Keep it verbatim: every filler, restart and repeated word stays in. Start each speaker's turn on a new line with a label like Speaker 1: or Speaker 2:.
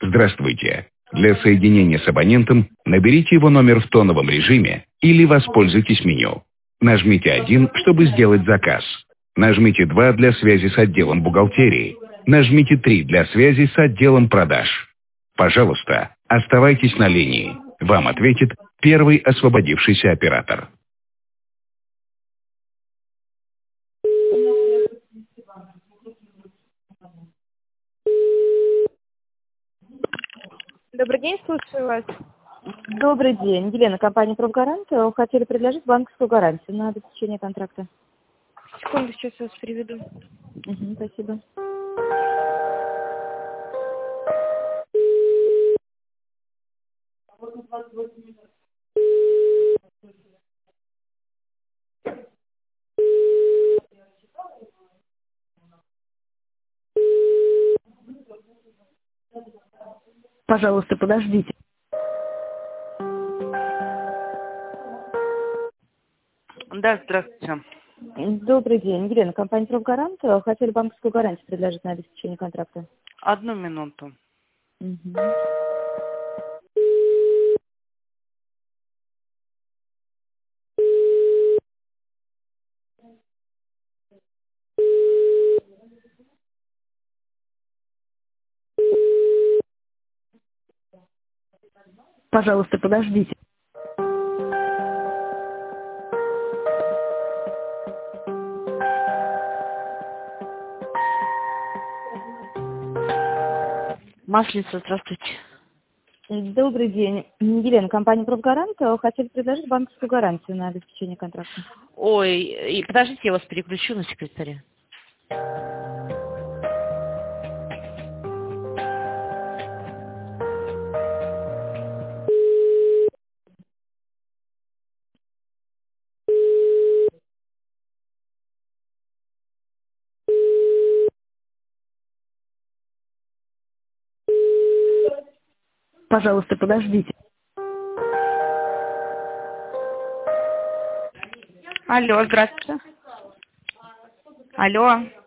Speaker 1: Здравствуйте. Для соединения с абонентом наберите его номер в тоновом режиме или воспользуйтесь меню. Нажмите один, чтобы сделать заказ. Нажмите два для связи с отделом бухгалтерии. Нажмите три для связи с отделом продаж. Пожалуйста, оставайтесь на линии. Вам ответит первый освободившийся оператор.
Speaker 2: Добрый день, слушаю вас.
Speaker 3: Добрый день. Елена, компания «Профгарант». Хотели предложить банковскую гарантию на обеспечение контракта.
Speaker 2: Секунду, сейчас вас приведу.
Speaker 3: Угу, спасибо. Пожалуйста, подождите.
Speaker 4: Да, здравствуйте.
Speaker 3: Добрый день. Елена, компания «Профгарант». Хотели банковскую гарантию предложить на обеспечение контракта.
Speaker 4: Одну минуту.
Speaker 3: Угу. Пожалуйста, подождите.
Speaker 4: Масленица, здравствуйте.
Speaker 3: Добрый день. Елена, компания «Профгарант». Хотели предложить банковскую гарантию на обеспечение контракта.
Speaker 4: Ой, и подождите, я вас переключу на секретаря.
Speaker 3: Пожалуйста, подождите.
Speaker 2: Алло, здравствуйте. Алло.